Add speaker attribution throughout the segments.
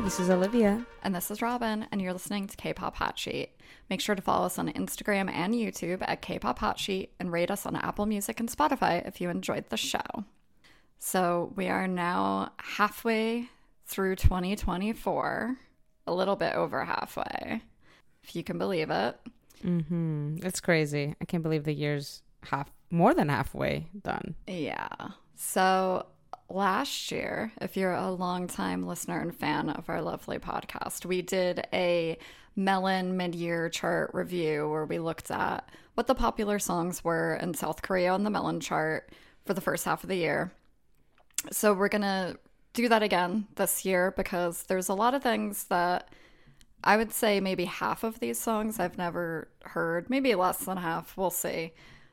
Speaker 1: this is Olivia.
Speaker 2: And this is Robin, and you're listening to K-Pop Hot Sheet. Make sure to follow us on Instagram and YouTube at K-Pop Hot Sheet and rate us on Apple Music and Spotify if you enjoyed the show. So we are now halfway through 2024, a little bit over halfway, if you can believe it.
Speaker 1: It's crazy. I can't believe the year's more than halfway done.
Speaker 2: Yeah. So last year, if you're a longtime listener and fan of our lovely podcast, we did a Melon mid-year chart review where we looked at what the popular songs were in South Korea on the Melon chart for the first half of the year. So we're going to do that again this year because there's a lot of things that I would say maybe half of these songs I've never heard, maybe less than half, we'll see.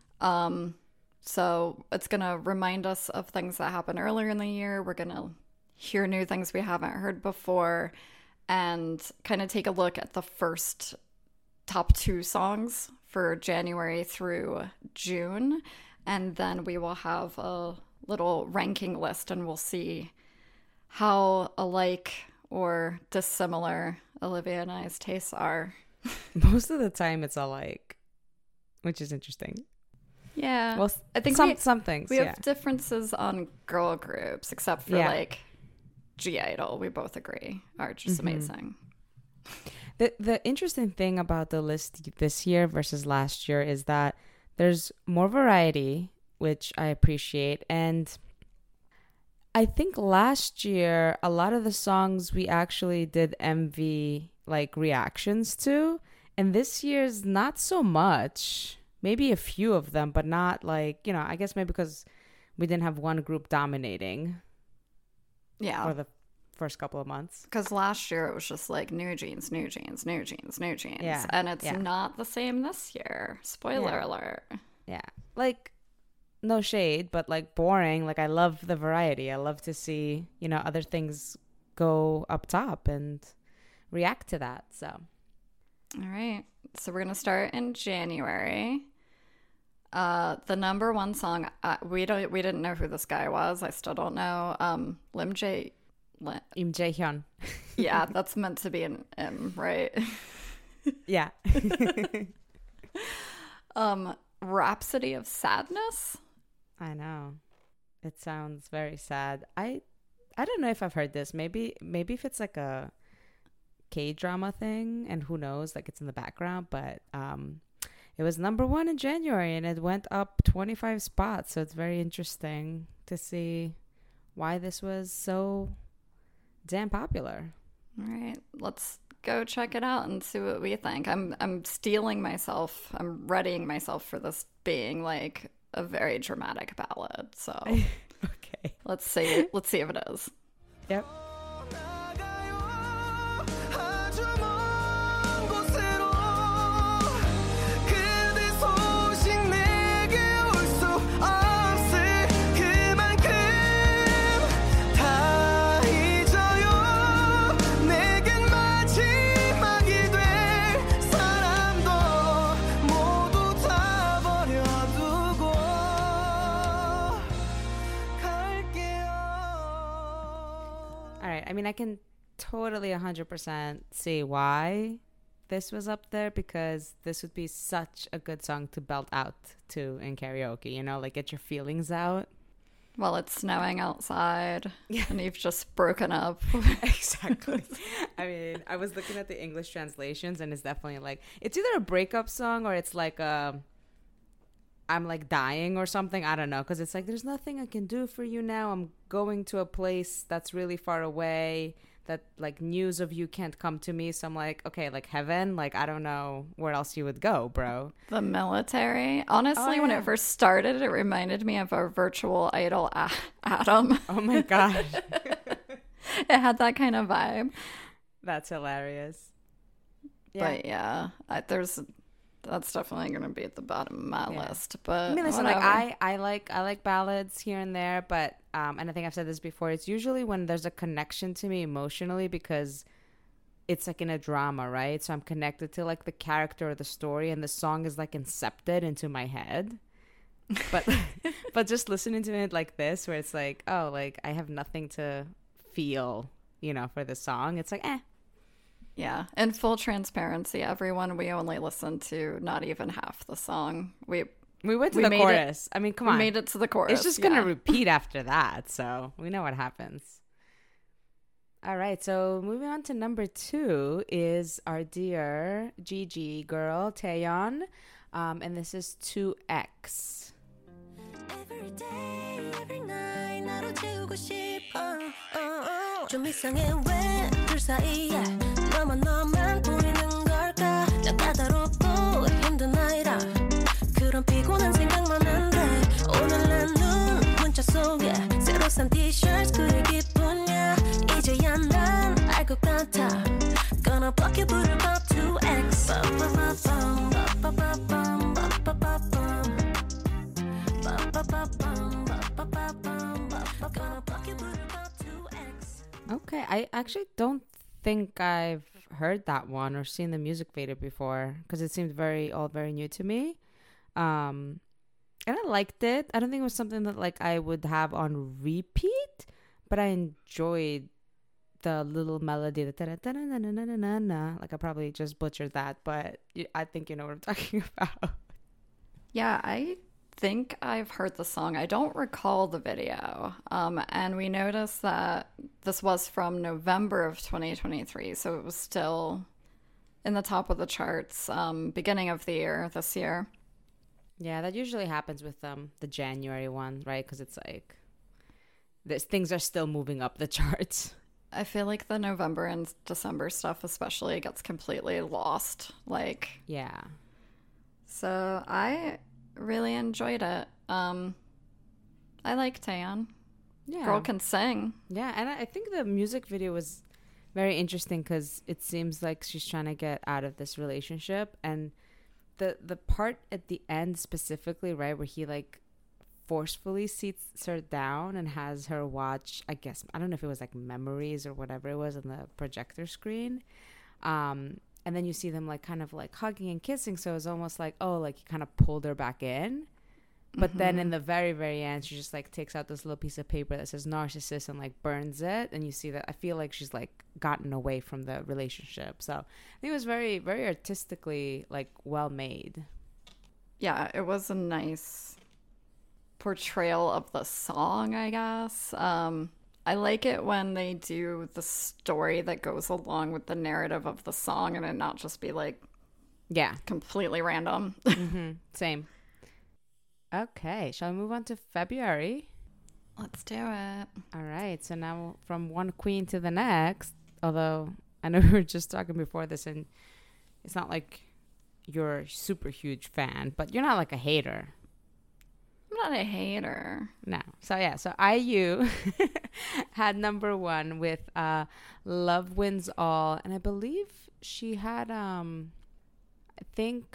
Speaker 2: So it's going to remind us of things that happened earlier in the year. We're going to hear new things we haven't heard before and kind of take a look at the first top 2 songs for January through June. And then we will have a little ranking list and we'll see how alike or dissimilar Olivia and I's tastes are.
Speaker 1: Most of the time it's alike, which is interesting.
Speaker 2: Yeah.
Speaker 1: Well,
Speaker 2: I think
Speaker 1: some things.
Speaker 2: We have differences on girl groups, except for like G-Idol. We both agree are just amazing.
Speaker 1: The interesting thing about the list this year versus last year is that there's more variety, which I appreciate. And I think last year, a lot of the songs we actually did MV like reactions to. And this year's not so much. Maybe a few of them, but not like, I guess maybe because we didn't have one group dominating.
Speaker 2: Yeah.
Speaker 1: For the first couple of months.
Speaker 2: Because last year it was just like new jeans, new jeans, new jeans, new jeans.
Speaker 1: Yeah.
Speaker 2: And it's not the same this year. Spoiler alert.
Speaker 1: Yeah. Like, no shade, but like boring. Like, I love the variety. I love to see, other things go up top and react to that. So.
Speaker 2: All right. So we're going to start in January. The number one song, we didn't know who this guy was. I still don't know. Im
Speaker 1: Jae-hyun.
Speaker 2: Yeah, that's meant to be an M, right?
Speaker 1: Yeah.
Speaker 2: Rhapsody of Sadness.
Speaker 1: I know. It sounds very sad. I don't know if I've heard this. Maybe if it's like a K-drama thing, and who knows, like it's in the background, but it was number 1 in January and it went up 25 spots, so it's very interesting to see why this was so damn popular.
Speaker 2: All right, let's go check it out and see what we think. I'm steeling myself, I'm readying myself for this being like a very dramatic ballad, so
Speaker 1: okay,
Speaker 2: let's see if it is.
Speaker 1: Yep. I mean, I can totally 100% see why this was up there, because this would be such a good song to belt out to in karaoke, like get your feelings out.
Speaker 2: While it's snowing outside and you've just broken up.
Speaker 1: Exactly. I mean, I was looking at the English translations and it's definitely like, it's either a breakup song or it's like I'm like dying or something. I don't know. Because it's like, there's nothing I can do for you now. I'm going to a place that's really far away, that like news of you can't come to me. So I'm like, okay, like heaven. Like, I don't know where else you would go, bro.
Speaker 2: The Military. Honestly, when it first started, it reminded me of our virtual idol, Adam.
Speaker 1: Oh my God.
Speaker 2: It had that kind of vibe.
Speaker 1: That's hilarious.
Speaker 2: But yeah, that's definitely going to be at the bottom of my list. But
Speaker 1: I mean, listen,
Speaker 2: whatever.
Speaker 1: like I like ballads here and there, but and I think I've said this before. It's usually when there's a connection to me emotionally, because it's like in a drama, right? So I'm connected to like the character or the story, and the song is like incepted into my head. But just listening to it like this, where it's like, oh, like I have nothing to feel, for the song, it's like, eh.
Speaker 2: Yeah. In full transparency, everyone, we only listened to not even half the song. We
Speaker 1: went to the chorus. I mean, come on.
Speaker 2: We made it to the chorus.
Speaker 1: It's just going to repeat after that. So we know what happens. All right. So moving on to number 2 is our dear Gigi girl, Taeyeon. And this is 2X. Every day, every night, 나로 채우고 싶어. 좀 이상해 왜 둘 사이에 너만 보이는 걸까? 난 까다롭고 힘든 아이라 그런 피곤한 생각만 한데 오늘 난 눈 문자 속에 새로 산 티셔츠 그리 기쁘냐 이제야 난 알 것 같아 Gonna block you 부를 법 2X Okay, I actually don't think I've heard that one or seen the music video before because it seemed all very new to me. And I liked it. I don't think it was something that like I would have on repeat, but I enjoyed the little melody, the like I probably just butchered that, but I think you know what I'm talking about.
Speaker 2: Yeah, I think I've heard the song. I don't recall the video. And we noticed that this was from November of 2023, so it was still in the top of the charts, beginning of the year, this year.
Speaker 1: Yeah, that usually happens with the January one, right? Because it's like things are still moving up the charts.
Speaker 2: I feel like the November and December stuff especially gets completely lost.
Speaker 1: Yeah.
Speaker 2: So I really enjoyed it. I like Taeyeon.
Speaker 1: Yeah.
Speaker 2: Girl can sing.
Speaker 1: Yeah, and I think the music video was very interesting because it seems like she's trying to get out of this relationship, and the part at the end specifically, right, where he like forcefully seats her down and has her watch, I guess, I don't know if it was like memories or whatever it was on the projector screen. And then you see them like kind of like hugging and kissing. So it's almost like, oh, like he kind of pulled her back in. But then in the very, very end, she just like takes out this little piece of paper that says narcissist and like burns it. And you see that I feel like she's like gotten away from the relationship. So I think it was very, very artistically like well made.
Speaker 2: Yeah, it was a nice portrayal of the song, I guess. I like it when they do the story that goes along with the narrative of the song and it not just be like completely random.
Speaker 1: Same. Okay, shall we move on to February?
Speaker 2: Let's do it.
Speaker 1: All right, so now from one queen to the next, although I know we were just talking before this and it's not like you're a super huge fan, but you're not like a hater.
Speaker 2: I'm not a hater.
Speaker 1: No. So yeah, so IU had number 1 with Love Wins All, and I believe she had I think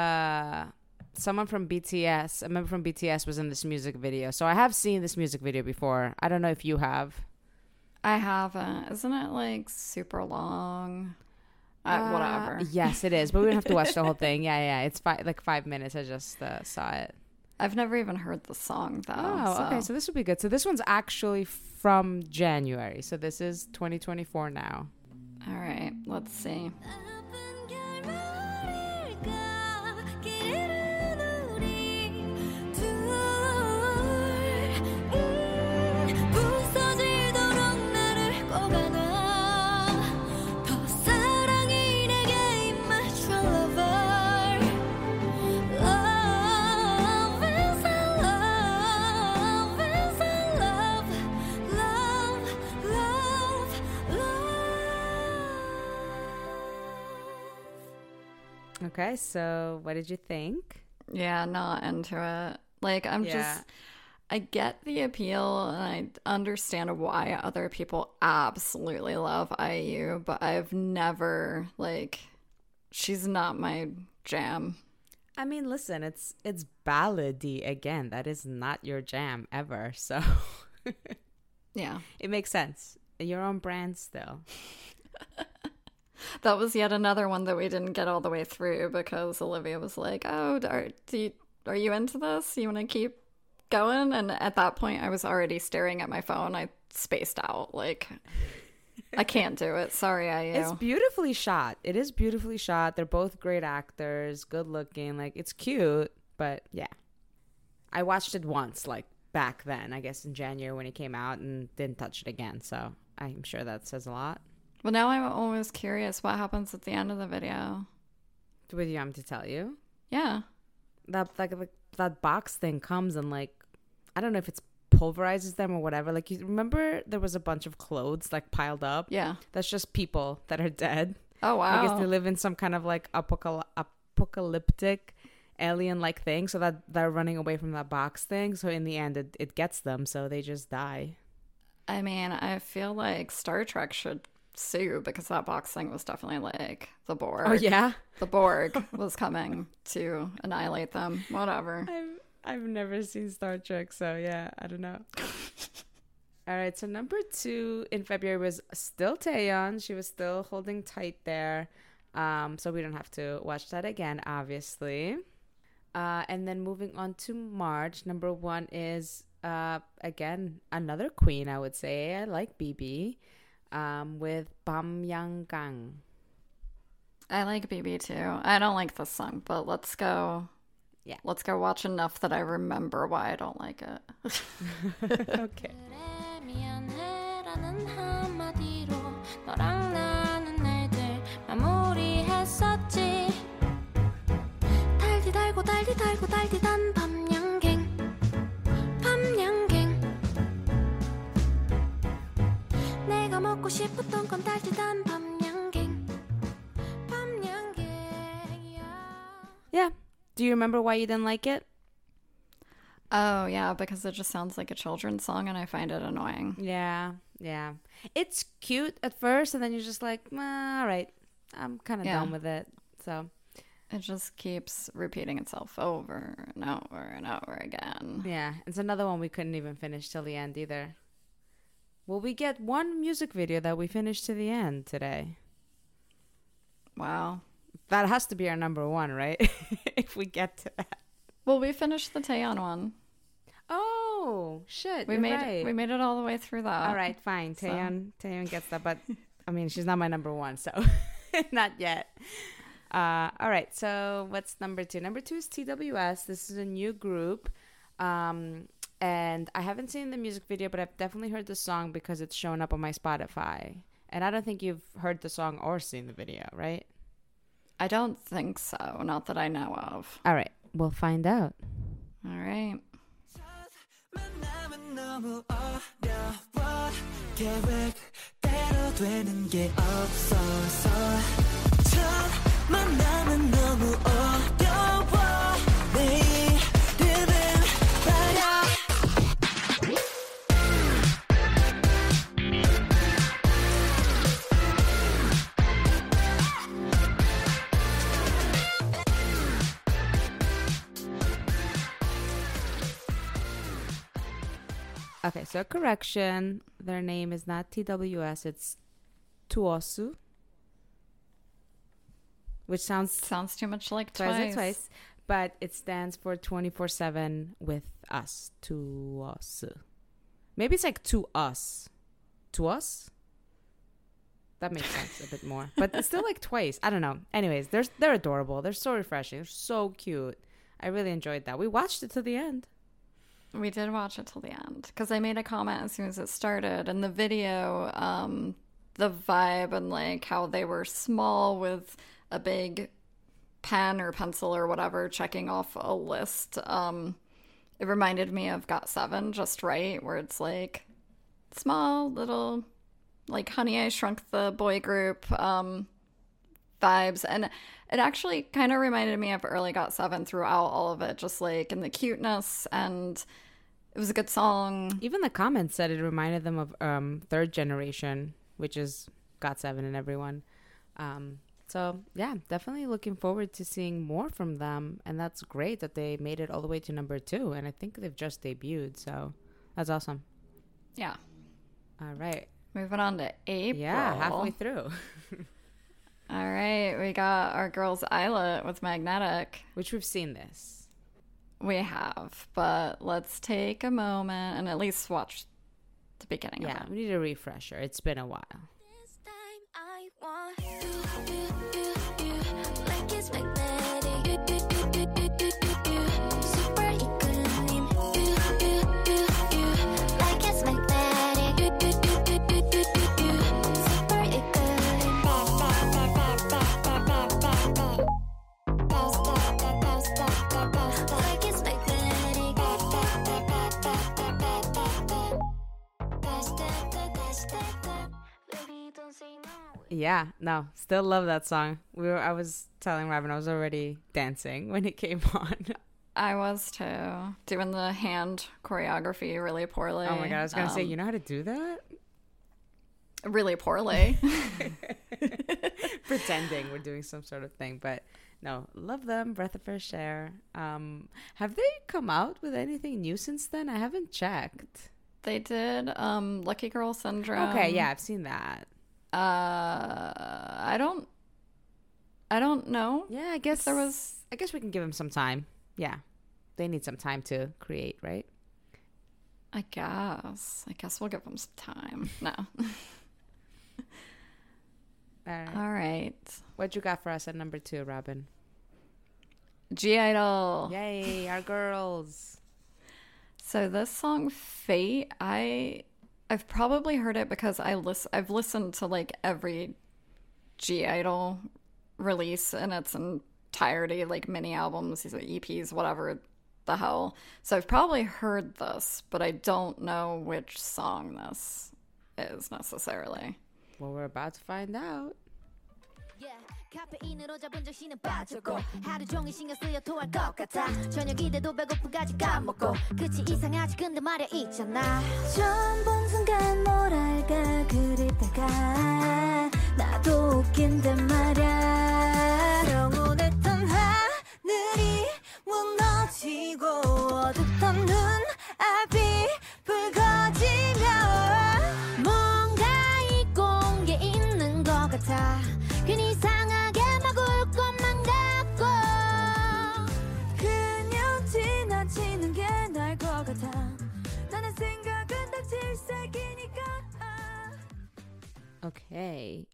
Speaker 1: someone from BTS, a member from BTS was in this music video. So I have seen this music video before. I don't know if you have.
Speaker 2: I haven't. Isn't it like super long? Whatever.
Speaker 1: Yes, it is, but we don't have to watch the whole thing. Yeah. It's 5 minutes. I just saw it.
Speaker 2: I've never even heard the song, though.
Speaker 1: Oh, okay. So this will be good. So this one's actually from January. So this is 2024 now.
Speaker 2: All right. Let's see.
Speaker 1: Okay, so what did you think?
Speaker 2: Yeah, not into it. Like, I get the appeal and I understand why other people absolutely love IU, but I've never, she's not my jam.
Speaker 1: I mean, listen, it's ballady again. That is not your jam ever, so
Speaker 2: yeah,
Speaker 1: it makes sense. Your own brand still.
Speaker 2: That was yet another one that we didn't get all the way through because Olivia was like, oh, are you into this? You want to keep going? And at that point, I was already staring at my phone. I spaced out. I can't do it. Sorry,
Speaker 1: It's
Speaker 2: IU.
Speaker 1: beautifully shot. It is beautifully shot. They're both great actors, good looking. Like, it's cute, but yeah. I watched it once, like back then, I guess in January when it came out, and didn't touch it again. So I'm sure that says a lot.
Speaker 2: Well, now I'm always curious what happens at the end of the video.
Speaker 1: Would you want me to tell you?
Speaker 2: Yeah.
Speaker 1: That box thing comes and like, I don't know if it's pulverizes them or whatever. Like, you remember there was a bunch of clothes like piled up?
Speaker 2: Yeah.
Speaker 1: That's just people that are dead.
Speaker 2: Oh, wow.
Speaker 1: I guess they live in some kind of like apocalyptic alien like thing, so that they're running away from that box thing. So in the end it gets them, so they just die.
Speaker 2: I mean, I feel like Star Trek should sue because that box thing was definitely like the Borg.
Speaker 1: Oh yeah?
Speaker 2: The Borg was coming to annihilate them. Whatever.
Speaker 1: I've never seen Star Trek, so yeah, I don't know. All right, so number 2 in February was still Taeyeon. She was still holding tight there. So we don't have to watch that again, obviously. And then moving on to March, number 1 is, again, another queen, I would say. I like BB, with Bam Yang Gang.
Speaker 2: I like BB too. I don't like this song, but let's go.
Speaker 1: Yeah.
Speaker 2: Let's go watch enough that I remember why I don't like it.
Speaker 1: Okay.
Speaker 3: 미안해라는 한마디로 너랑 나는 날들 마무리했었지 달디 달고 달디 달고 달디단 밤양갱 밤양갱 내가 먹고 싶었던 건 달디단 밤양갱 밤양갱
Speaker 1: Yeah. Do you remember why you didn't like it?
Speaker 2: Oh, yeah, because it just sounds like a children's song and I find it annoying.
Speaker 1: Yeah. It's cute at first, and then you're just like, all right, I'm kind of done with it. So
Speaker 2: it just keeps repeating itself over and over and over again.
Speaker 1: yeah, it's another one we couldn't even finish till the end either. Will we get one music video that we finished to the end today?
Speaker 2: Wow.
Speaker 1: That has to be our number 1, right? If we get to that.
Speaker 2: Well, we finished the Taeyeon one.
Speaker 1: Oh shit!
Speaker 2: We made it all the way through that.
Speaker 1: All right, fine. Taeyeon gets that, but I mean, she's not my number 1, so not yet. All right. So what's number 2? Number 2 is TWS. This is a new group, and I haven't seen the music video, but I've definitely heard the song because it's shown up on my Spotify. And I don't think you've heard the song or seen the video, right?
Speaker 2: I don't think so. Not that I know of.
Speaker 1: All right, we'll find out.
Speaker 2: All right.
Speaker 4: 만남은 너무 어려워 계획대로 되는 게 없어서 첫 만남은 너무 어려워 내 이름은 말야
Speaker 1: Okay, so correction. Their name is not TWS, it's Tuosu. Which sounds
Speaker 2: too much like
Speaker 1: twice. But it stands for 24/7 with us. Tuosu. Maybe it's like to us. To us? That makes sense a bit more. But it's still like twice. I don't know. Anyways, they're adorable. They're so refreshing. They're so cute. I really enjoyed that. We watched it to the end.
Speaker 2: We did watch it till the end because I made a comment as soon as it started. And the video, the vibe and like how they were small with a big pen or pencil or whatever checking off a list. It reminded me of GOT7 just right, where it's like small little like Honey, I Shrunk the Boy group vibes. And it actually kind of reminded me of early GOT7 throughout all of it, just like in the cuteness, and it was a good song.
Speaker 1: Even the comments said it reminded them of Third Generation, which is GOT7 and everyone. So yeah, definitely looking forward to seeing more from them, and that's great that they made it all the way to number 2, and I think they've just debuted, so that's awesome.
Speaker 2: Yeah.
Speaker 1: All right.
Speaker 2: Moving on to April.
Speaker 1: Yeah, halfway through.
Speaker 2: All right, we got our girls Islet with Magnetic.
Speaker 1: Which we've seen this.
Speaker 2: We have, but let's take a moment and at least watch the beginning of
Speaker 1: Yeah,
Speaker 2: it.
Speaker 1: we need a refresher. It's been a while. Yeah, no, still love that song. I was telling Robin I was already dancing when it came on.
Speaker 2: I was too. Doing the hand choreography really poorly.
Speaker 1: Oh my god, I was gonna say, you know how to do that?
Speaker 2: Really poorly.
Speaker 1: Pretending we're doing some sort of thing, but no, love them. Breath of Fresh Air. Have they come out with anything new since then? I haven't checked.
Speaker 2: They did Lucky Girl Syndrome.
Speaker 1: Okay, yeah, I've seen that.
Speaker 2: I don't know.
Speaker 1: Yeah, I guess
Speaker 2: There was
Speaker 1: I guess we can give them some time. Yeah, they need some time to create, right?
Speaker 2: I guess we'll give them some time. No.
Speaker 1: All right.
Speaker 2: All right.
Speaker 1: What you got for us at number 2, Robin?
Speaker 2: G-Idol.
Speaker 1: Yay, our girls.
Speaker 2: So this song Fate, I've probably heard it because I've listened to like every G-Idol release in its entirety, like mini albums, these EPs, whatever the hell. So I've probably heard this, but I don't know which song this is necessarily.
Speaker 1: Well, we're about to find out.
Speaker 3: Yeah, 카페인으로 잡은 정신은 빠졌고 하루 종일 신경 쓰여 토할 것 같아 저녁이 돼도 배고픔까지 까먹고 그치 이상하지 근데 말야 있잖아 처음 본 순간 뭐랄까 그랬다가 나도 웃긴데 말야 영원했던 하늘이 무너지고 어둡던 눈앞이 붉어지면 뭔가 잊고 게 있는 것 같아 괜히 이상하게 막 울 것만 같고 그냥 지나치는 게 나을 것 같아 나는 생각은 다 질색이니까
Speaker 1: Okay.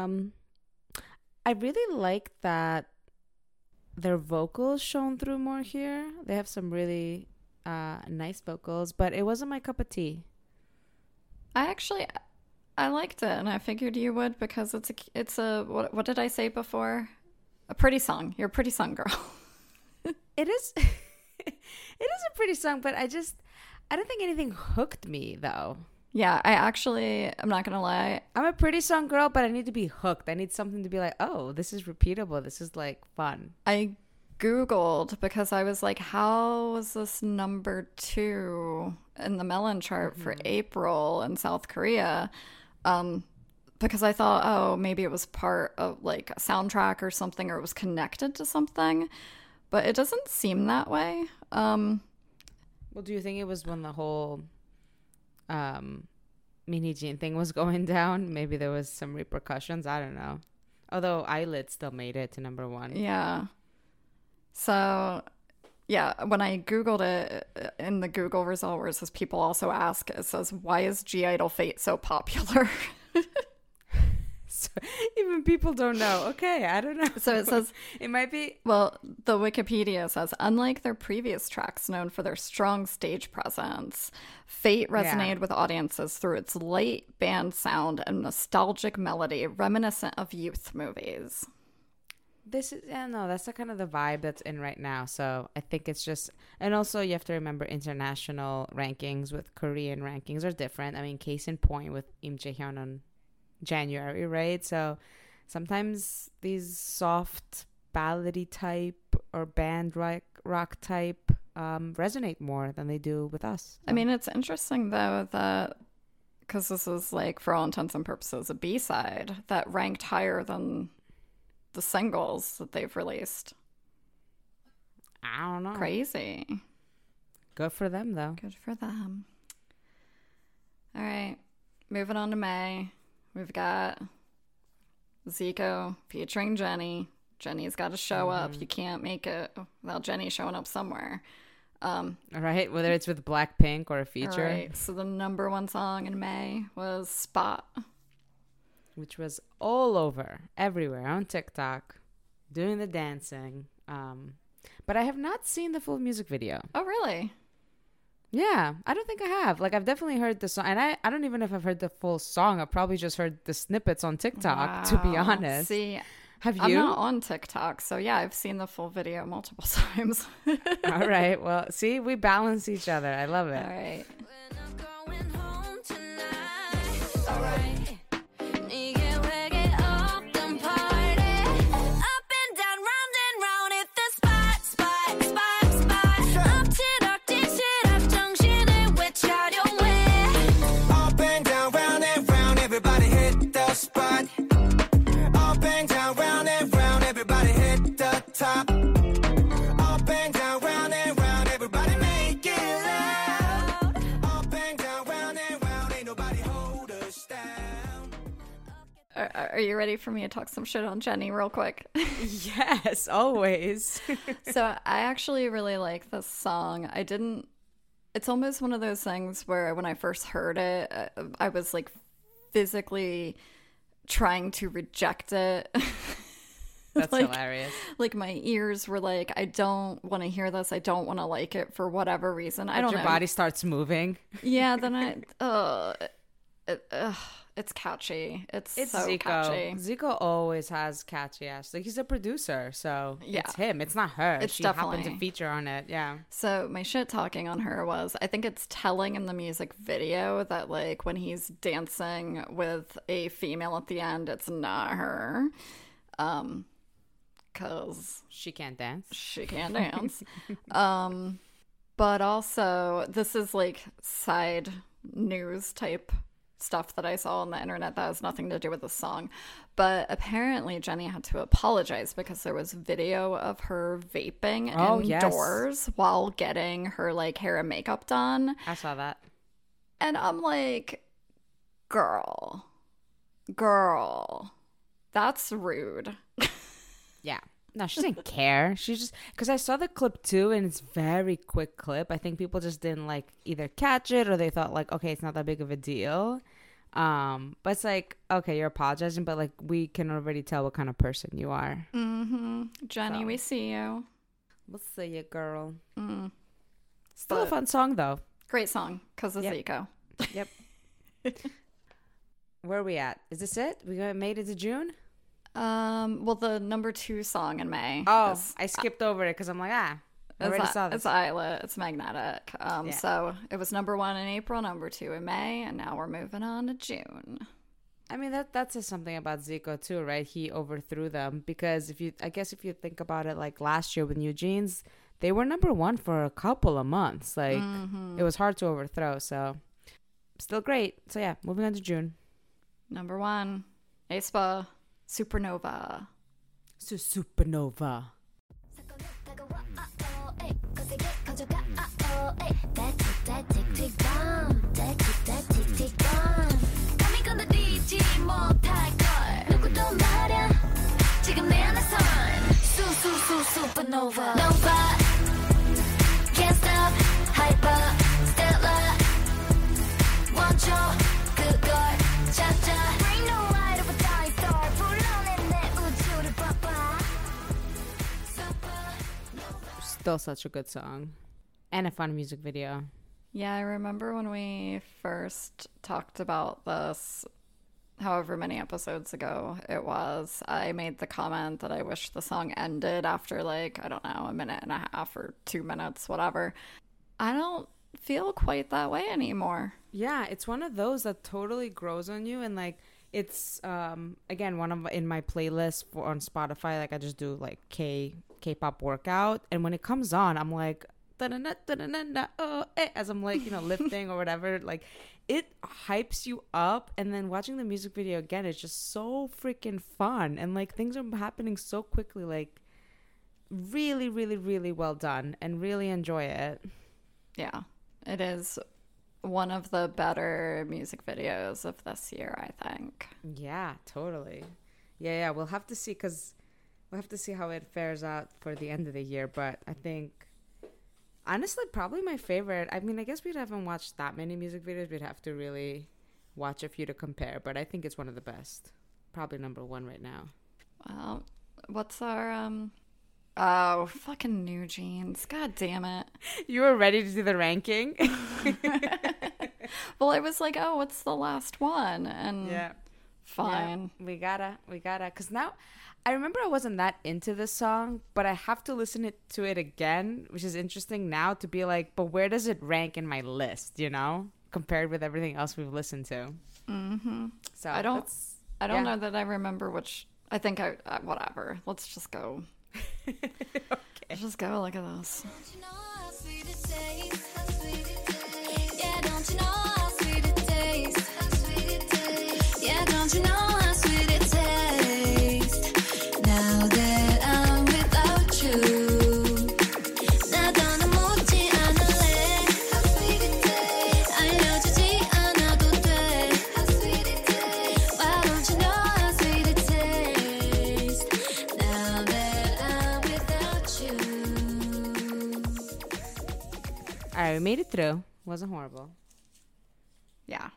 Speaker 1: I really like that their vocals shone through more here. They have some really nice vocals, but it wasn't my cup of tea.
Speaker 2: I liked it, and I figured you would because it's a what did I say before? A pretty song. You're a pretty song girl.
Speaker 1: It is it is a pretty song, but I don't think anything hooked me though.
Speaker 2: Yeah, I'm not gonna lie.
Speaker 1: I'm a pretty song girl, but I need to be hooked. I need something to be like, oh, this is repeatable. This is like fun.
Speaker 2: I Googled because I was like, how was this number 2 in the Melon chart for April in South Korea? Because I thought, oh, maybe it was part of like a soundtrack or something, or it was connected to something, but it doesn't seem that way.
Speaker 1: Well, do you think it was when the whole Mini Jean thing was going down? Maybe there was some repercussions. I don't know. Although Eyelid still made it to number 1.
Speaker 2: Yeah. So, yeah, when I Googled it in the Google result where it says people also ask, it says, why is G-Idol Fate so popular?
Speaker 1: So even people don't know. Okay, I don't know.
Speaker 2: So it says,
Speaker 1: it might be.
Speaker 2: Well, the Wikipedia says, unlike their previous tracks known for their strong stage presence, Fate resonated with audiences through its light band sound and nostalgic melody reminiscent of youth movies.
Speaker 1: This is, yeah, no, that's the kind of the vibe that's in right now. So I think it's just, and also you have to remember international rankings with Korean rankings are different. I mean, case in point with Im Jae-hyun on January, right? So sometimes these soft ballady type or band rock type resonate more than they do with us.
Speaker 2: I mean, it's interesting though that because this is like for all intents and purposes a B-side that ranked higher than the singles that they've released.
Speaker 1: I don't know.
Speaker 2: Crazy.
Speaker 1: Good for them though.
Speaker 2: Good for them. All right, moving on to May. We've got Zico featuring Jennie. Jennie's got to show up. You can't make it without Jennie showing up somewhere.
Speaker 1: All right, whether it's with Blackpink or a feature.
Speaker 2: All right, so the number 1 song in May was Spot.
Speaker 1: Which was all over, everywhere, on TikTok, doing the dancing. But I have not seen the full music video.
Speaker 2: Oh, really?
Speaker 1: Yeah, I don't think I have. Like, I've definitely heard the song, and I don't even know if I've heard the full song. I've probably just heard the snippets on TikTok, to be honest.
Speaker 2: See,
Speaker 1: have you?
Speaker 2: I'm not on TikTok, so yeah, I've seen the full video multiple times.
Speaker 1: All right, well, see, we balance each other. I love it.
Speaker 2: All right.
Speaker 3: When I'm going home tonight alright 네게 회개
Speaker 2: Are you ready for me to talk some shit on Jennie real quick?
Speaker 1: Yes, always.
Speaker 2: So I actually really like this song. It's almost one of those things where when I first heard it, I was like physically trying to reject it.
Speaker 1: That's
Speaker 2: like,
Speaker 1: hilarious.
Speaker 2: Like my ears were like, I don't want to hear this. I don't want to like it for whatever reason. I don't know.
Speaker 1: Your body starts moving.
Speaker 2: Yeah, then it's catchy. It's so
Speaker 1: Zico.
Speaker 2: catchy.
Speaker 1: Zico always has catchy ass. Like, he's a producer, so
Speaker 2: Yeah.
Speaker 1: it's him. It's not her.
Speaker 2: It's
Speaker 1: she happened
Speaker 2: definitely-
Speaker 1: to feature on it. Yeah.
Speaker 2: So my shit talking on her was, I think it's telling in the music video that like when he's dancing with a female at the end, it's not her. Cause
Speaker 1: She can't dance.
Speaker 2: she can dance. But also this is like side news type stuff that I saw on the internet that has nothing to do with the song. But apparently Jennie had to apologize because there was video of her vaping indoors while getting her like hair and makeup done.
Speaker 1: I saw that.
Speaker 2: And I'm like, girl, that's rude.
Speaker 1: Yeah. No, she didn't care. She just, because I saw the clip too, and it's very quick clip. I think people just didn't like either catch it or they thought like, okay, it's not that big of a deal. But it's like, okay, you're apologizing, but like we can already tell what kind of person you are.
Speaker 2: Jennie,
Speaker 1: So.
Speaker 2: we see you.
Speaker 1: We'll see you, girl. Still a fun song though.
Speaker 2: Great song because of
Speaker 1: Yep.
Speaker 2: Zico.
Speaker 1: Yep. Where are we at? Is this it? We made it to June?
Speaker 2: Well, the number 2 song in May.
Speaker 1: Oh,
Speaker 2: is,
Speaker 1: I skipped over it because I'm like, I already saw this.
Speaker 2: It's Islet. It's Magnetic.
Speaker 1: Yeah.
Speaker 2: So it was number 1 in April, number 2 in May, and now we're moving on to June.
Speaker 1: I mean, that says something about Zico too, right? He overthrew them because if you think about it, like last year with New Jeans, they were number 1 for a couple of months. Like it was hard to overthrow. So still great. So yeah, moving on to June.
Speaker 2: Number 1, aespa, Supernova.
Speaker 1: So Supernova.
Speaker 3: Supernova. Nova. Can't stop. Hyper. Stella. 원조. 그걸 찾아. Bring the light of a dying star. 불러낸 내 우주를 봐봐. Supernova.
Speaker 1: Still such a good song. And a fun music video.
Speaker 2: Yeah, I remember when we first talked about this, however many episodes ago it was, I made the comment that I wish the song ended after like, I don't know, a minute and a half or 2 minutes, whatever. I don't feel quite that way anymore.
Speaker 1: Yeah, it's one of those that totally grows on you, and like it's again one of in my playlist on Spotify. Like I just do like K-pop workout, and when it comes on, I'm like da-da-da, da-da-da-da, oh, eh, as I'm like lifting or whatever. Like it hypes you up, and then watching the music video again is just so freaking fun, and like things are happening so quickly. Like really, really, really well done, and really enjoy it.
Speaker 2: Yeah, it is one of the better music videos of this year, I think.
Speaker 1: Yeah, totally. Yeah, we'll have to see how it fares out for the end of the year. But I think, honestly, probably my favorite. I mean, I guess we haven't watched that many music videos. We'd have to really watch a few to compare. But I think it's one of the best. Probably number 1 right now.
Speaker 2: Well, what's our oh, fucking New Jeans. God damn it.
Speaker 1: You were ready to do the ranking?
Speaker 2: Well, I was like, oh, what's the last one? And
Speaker 1: Yeah.
Speaker 2: fine.
Speaker 1: Yeah, we gotta. Because now, I remember I wasn't that into this song, but I have to listen to it again, which is interesting now to be like, but where does it rank in my list, compared with everything else we've listened to? Mm-hmm. So
Speaker 2: I don't
Speaker 1: yeah.
Speaker 2: know that I remember which. I think whatever. Let's just go. Let's just go. Look at this.
Speaker 3: Don't you know how sweet it tastes? How sweet it tastes? Yeah, don't you know how sweet it tastes? How sweet it tastes? Yeah, don't you know how sweet it tastes? Now that I'm without you, 나 더는 묻지 않을래. How sweet it tastes? 알려주지 않아도 돼. How sweet it tastes? Why don't you know how sweet it
Speaker 1: All right, we made it through. Wasn't horrible.
Speaker 2: Yeah.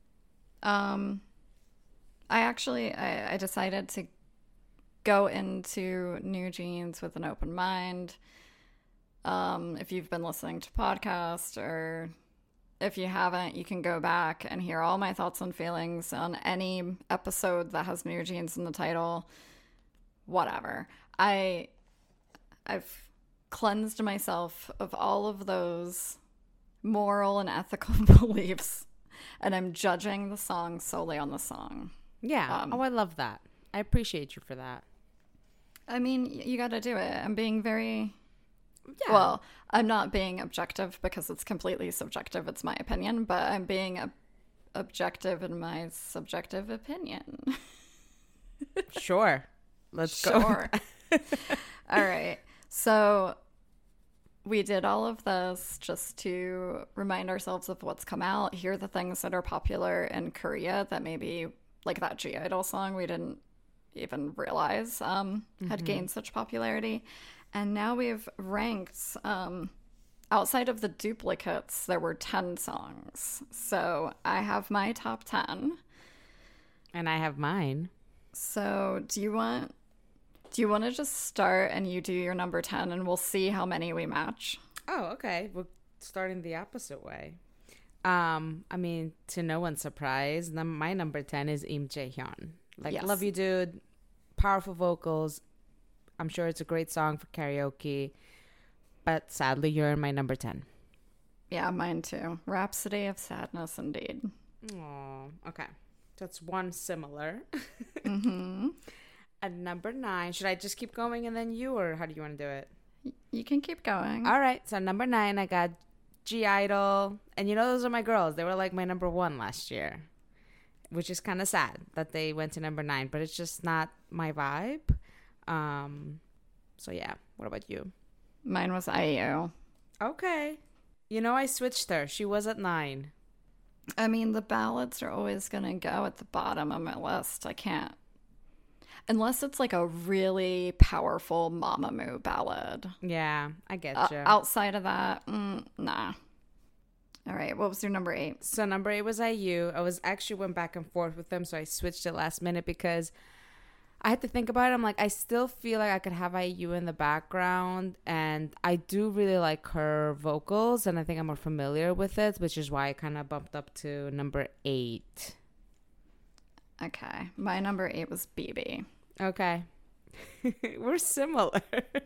Speaker 2: I decided to go into New Jeans with an open mind. If you've been listening to podcasts, or if you haven't, you can go back and hear all my thoughts and feelings on any episode that has New Jeans in the title. Whatever. I've cleansed myself of all of those moral and ethical beliefs, and I'm judging the song solely on the song.
Speaker 1: Yeah. I love that. I appreciate you for that.
Speaker 2: I mean, you got to do it. I'm being very...
Speaker 1: Yeah.
Speaker 2: Well, I'm not being objective because it's completely subjective. It's my opinion, but I'm being objective in my subjective opinion.
Speaker 1: Sure. Let's go.
Speaker 2: Sure. All right. So we did all of this just to remind ourselves of what's come out, hear the things that are popular in Korea that maybe, like that G-Idol song, we didn't even realize had gained such popularity. And now we've ranked, outside of the duplicates, there were 10 songs. So I have my top 10.
Speaker 1: And I have mine.
Speaker 2: So do you want to just start and you do your number 10 and we'll see how many we match?
Speaker 1: Oh, okay. We're starting the opposite way. I mean, to no one's surprise, my number 10 is Im Jae-hyun. Like,
Speaker 2: Yes.
Speaker 1: love you, dude. Powerful vocals. I'm sure it's a great song for karaoke. But sadly, you're in my number 10.
Speaker 2: Yeah, mine too. Rhapsody of Sadness, indeed.
Speaker 1: Oh, okay. That's one similar.
Speaker 2: Mm-hmm.
Speaker 1: At number 9, should I just keep going and then you, or how do you want to do it?
Speaker 2: You can keep going.
Speaker 1: All right. So number 9, I got G-Idol. And you know, those are my girls. They were like my number 1 last year, which is kind of sad that they went to number 9, but it's just not my vibe. So yeah. What about you?
Speaker 2: Mine was IU.
Speaker 1: Okay. You know, I switched her. She was at 9.
Speaker 2: I mean, the ballads are always going to go at the bottom of my list. I can't. Unless it's like a really powerful Mamamoo ballad.
Speaker 1: Yeah, I get you.
Speaker 2: Outside of that, nah. All right, what was your number 8?
Speaker 1: So number 8 was IU. I was actually went back and forth with them, so I switched it last minute because I had to think about it. I'm like, I still feel like I could have IU in the background, and I do really like her vocals, and I think I'm more familiar with it, which is why I kind of bumped up to number 8.
Speaker 2: Okay, my number 8 was BB.
Speaker 1: Okay. We're similar.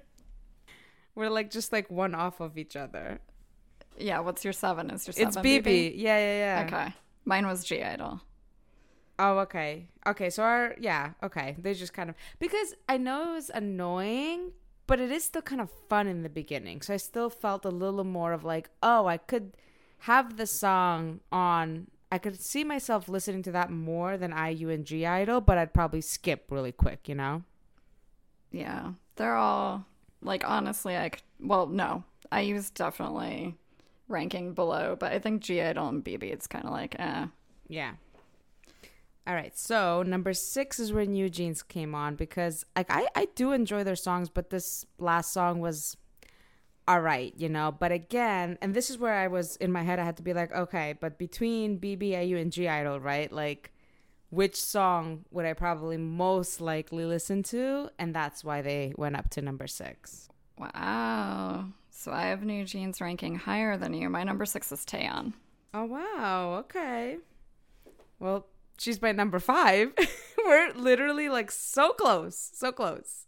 Speaker 1: We're like just like one off of each other.
Speaker 2: Yeah, what's your 7? Is your 7
Speaker 1: It's BB. Yeah.
Speaker 2: Okay, mine was G-Idol.
Speaker 1: Oh, okay. Okay, so okay. They just kind of, because I know it was annoying, but it is still kind of fun in the beginning. So I still felt a little more of like, oh, I could have the song on. I could see myself listening to that more than IU and G-Idol, but I'd probably skip really quick, you know?
Speaker 2: Yeah, they're all, like, honestly, no. IU's definitely ranking below, but I think G-Idol and BB, it's kind of like,
Speaker 1: Yeah. All right, so number 6 is where New Jeans came on, because like I do enjoy their songs, but this last song was all right, you know. But again, and this is where I was in my head, I had to be like, okay, but between BB, IU, and G-Idol, right? Like, which song would I probably most likely listen to? And that's why they went up to number 6.
Speaker 2: wow. So I have New Jeans ranking higher than you. My number 6 is Taeyeon.
Speaker 1: Oh, wow. Okay. Well, she's my number 5. We're literally like so close. So close.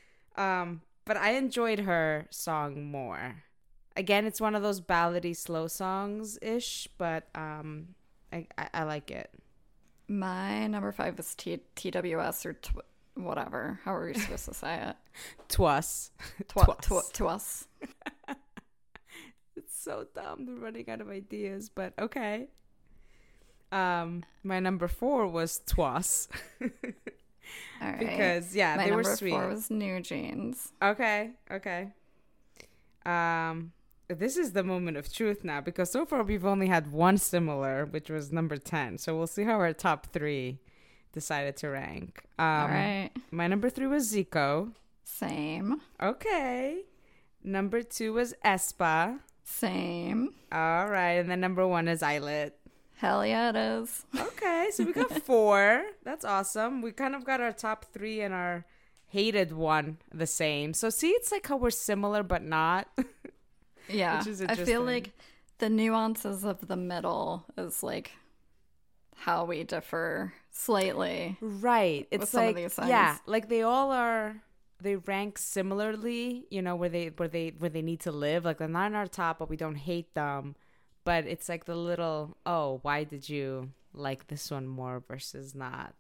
Speaker 1: But I enjoyed her song more. Again, it's one of those ballady slow songs-ish, but I like it.
Speaker 2: My number 5 is TWS or whatever. How are we supposed to say it?
Speaker 1: Twas.
Speaker 2: Twas.
Speaker 1: It's so dumb. They're running out of ideas, but okay. My number 4 was Twas.
Speaker 2: All right.
Speaker 1: Because, yeah,
Speaker 2: my
Speaker 1: they were
Speaker 2: number
Speaker 1: sweet.
Speaker 2: 4 was New Jeans.
Speaker 1: Okay. This is the moment of truth now, because so far we've only had one similar, which was number 10. So we'll see how our top 3 decided to rank.
Speaker 2: All right.
Speaker 1: My number 3 was Zico.
Speaker 2: Same.
Speaker 1: Okay. Number 2 was aespa.
Speaker 2: Same.
Speaker 1: All right. And then number 1 is Islet.
Speaker 2: Hell yeah, it is.
Speaker 1: Okay. So we got 4. That's awesome. We kind of got our top 3 and our hated one the same. So see, it's like how we're similar but not.
Speaker 2: Yeah.
Speaker 1: Which is
Speaker 2: I feel
Speaker 1: interesting.
Speaker 2: like the nuances of the middle is like how we differ slightly.
Speaker 1: Right. It's
Speaker 2: some of
Speaker 1: like
Speaker 2: these songs.
Speaker 1: yeah, like they rank similarly, you know, where they need to live. Like they're not in our top, but we don't hate them. But it's like the little, oh, why did you like this one more versus not?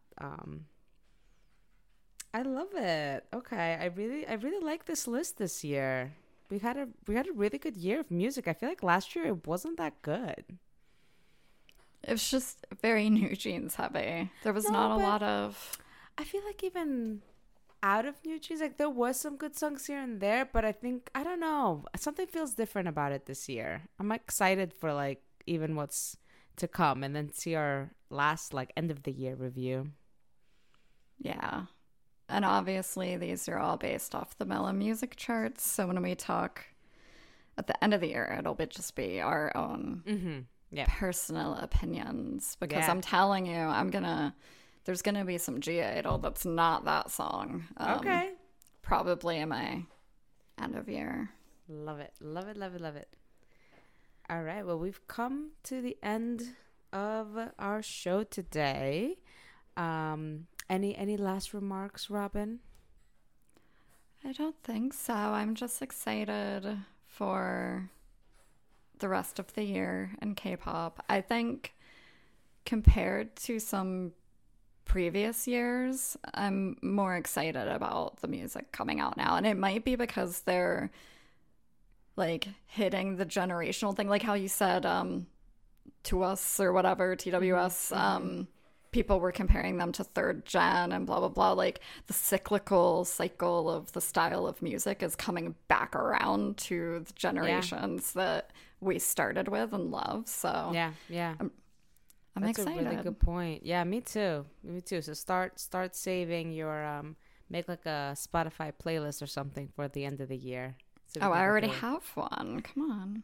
Speaker 1: I love it. Okay. I really like this list this year. We had a really good year of music. I feel like last year it wasn't that good.
Speaker 2: It's just very New Jeans heavy. There was
Speaker 1: No,
Speaker 2: not a
Speaker 1: but-
Speaker 2: lot of.
Speaker 1: I feel like even out of New Jeans, like there was some good songs here and there, but I think I don't know, something feels different about it this year. I'm excited for like even what's to come, and then see our last like end of the year review.
Speaker 2: Yeah. And obviously, these are all based off the Melon Music charts. So when we talk at the end of the year, it'll just be our own
Speaker 1: Yeah.
Speaker 2: personal opinions. Because
Speaker 1: Yeah.
Speaker 2: I'm telling you, there's gonna be some G-Idol that's not that song.
Speaker 1: Okay.
Speaker 2: Probably in my end of year.
Speaker 1: Love it. Love it. Love it. Love it. All right. Well, we've come to the end of our show today. Any last remarks, Robin?
Speaker 2: I don't think so. I'm just excited for the rest of the year in K-pop. I think compared to some previous years, I'm more excited about the music coming out now. And it might be because they're like hitting the generational thing, like how you said to us or whatever, TWS, people were comparing them to third gen and blah blah blah. Like the cyclical cycle of the style of music is coming back around to the generations that we started with and love. So
Speaker 1: Yeah.
Speaker 2: I'm
Speaker 1: That's
Speaker 2: excited.
Speaker 1: a really good point. Yeah, me too. Me too. So start saving your make like a Spotify playlist or something for the end of the year. So we
Speaker 2: Oh,
Speaker 1: can
Speaker 2: I
Speaker 1: go
Speaker 2: already
Speaker 1: through it.
Speaker 2: have one. Come on.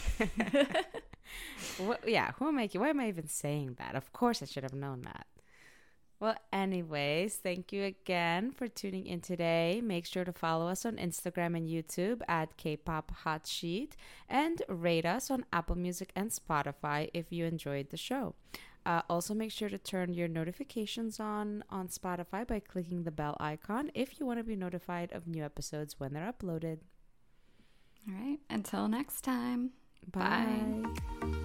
Speaker 1: Yeah, who am I? Why am I even saying that? Of course, I should have known that. Well, anyways, thank you again for tuning in today. Make sure to follow us on Instagram and YouTube at K-Pop Hot Sheet, and rate us on Apple Music and Spotify if you enjoyed the show. Also, make sure to turn your notifications on Spotify by clicking the bell icon if you want to be notified of new episodes when they're uploaded.
Speaker 2: All right. Until next time.
Speaker 1: Bye.
Speaker 2: Bye.